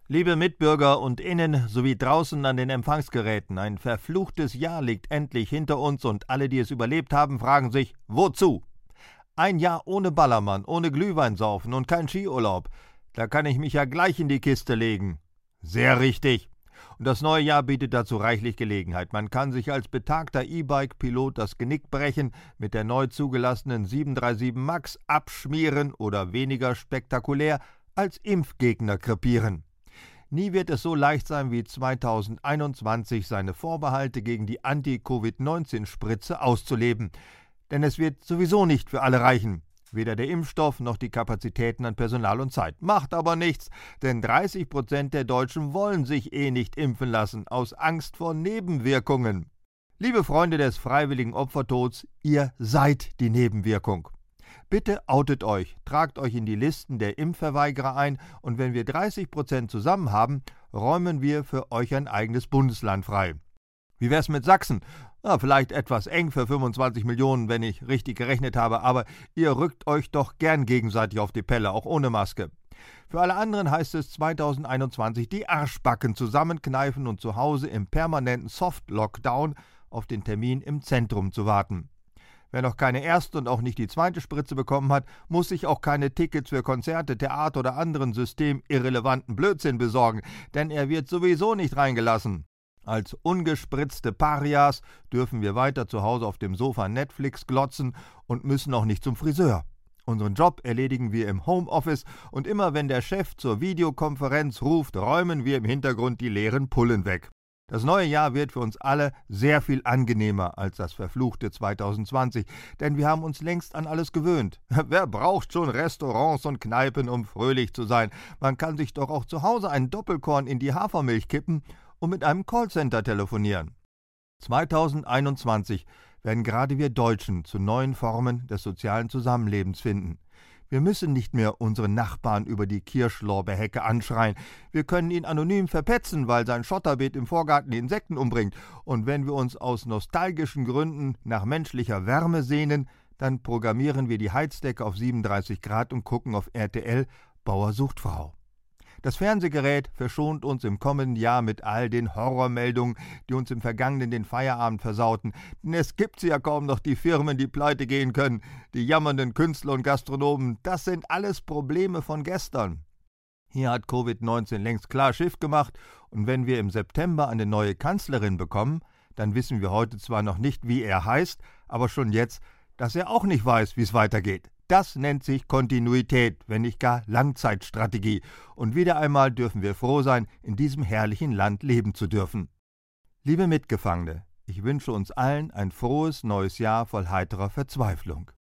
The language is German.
Liebe Mitbürger und Innen sowie draußen an den Empfangsgeräten, ein verfluchtes Jahr liegt endlich hinter uns und alle, die es überlebt haben, fragen sich, wozu? Ein Jahr ohne Ballermann, ohne Glühwein saufen und kein Skiurlaub. Da kann ich mich ja gleich in die Kiste legen. Sehr richtig. Und das neue Jahr bietet dazu reichlich Gelegenheit. Man kann sich als betagter E-Bike-Pilot das Genick brechen, mit der neu zugelassenen 737 MAX abschmieren oder weniger spektakulär als Impfgegner krepieren. Nie wird es so leicht sein wie 2021, seine Vorbehalte gegen die Anti-Covid-19-Spritze auszuleben. Denn es wird sowieso nicht für alle reichen. Weder der Impfstoff noch die Kapazitäten an Personal und Zeit. Macht aber nichts, denn 30% der Deutschen wollen sich nicht impfen lassen, aus Angst vor Nebenwirkungen. Liebe Freunde des freiwilligen Opfertods, ihr seid die Nebenwirkung. Bitte outet euch, tragt euch in die Listen der Impfverweigerer ein und wenn wir 30% zusammen haben, räumen wir für euch ein eigenes Bundesland frei. Wie wär's mit Sachsen? Vielleicht etwas eng für 25 Millionen, wenn ich richtig gerechnet habe, aber ihr rückt euch doch gern gegenseitig auf die Pelle, auch ohne Maske. Für alle anderen heißt es 2021 die Arschbacken zusammenkneifen und zu Hause im permanenten Soft-Lockdown auf den Termin im Zentrum zu warten. Wer noch keine erste und auch nicht die zweite Spritze bekommen hat, muss sich auch keine Tickets für Konzerte, Theater oder anderen systemirrelevanten Blödsinn besorgen, denn er wird sowieso nicht reingelassen. Als ungespritzte Parias dürfen wir weiter zu Hause auf dem Sofa Netflix glotzen und müssen auch nicht zum Friseur. Unseren Job erledigen wir im Homeoffice und immer wenn der Chef zur Videokonferenz ruft, räumen wir im Hintergrund die leeren Pullen weg. Das neue Jahr wird für uns alle sehr viel angenehmer als das verfluchte 2020, denn wir haben uns längst an alles gewöhnt. Wer braucht schon Restaurants und Kneipen, um fröhlich zu sein? Man kann sich doch auch zu Hause ein Doppelkorn in die Hafermilch kippen und mit einem Callcenter telefonieren. 2021 werden gerade wir Deutschen zu neuen Formen des sozialen Zusammenlebens finden. Wir müssen nicht mehr unseren Nachbarn über die Kirschlorbeerhecke anschreien. Wir können ihn anonym verpetzen, weil sein Schotterbeet im Vorgarten die Insekten umbringt. Und wenn wir uns aus nostalgischen Gründen nach menschlicher Wärme sehnen, dann programmieren wir die Heizdecke auf 37 Grad und gucken auf RTL Bauer sucht Frau. Das Fernsehgerät verschont uns im kommenden Jahr mit all den Horrormeldungen, die uns im Vergangenen den Feierabend versauten. Denn es gibt ja kaum noch die Firmen, die pleite gehen können. Die jammernden Künstler und Gastronomen, das sind alles Probleme von gestern. Hier hat Covid-19 längst klar Schiff gemacht und wenn wir im September eine neue Kanzlerin bekommen, dann wissen wir heute zwar noch nicht, wie er heißt, aber schon jetzt, dass er auch nicht weiß, wie es weitergeht. Das nennt sich Kontinuität, wenn nicht gar Langzeitstrategie. Und wieder einmal dürfen wir froh sein, in diesem herrlichen Land leben zu dürfen. Liebe Mitgefangene, ich wünsche uns allen ein frohes neues Jahr voll heiterer Verzweiflung.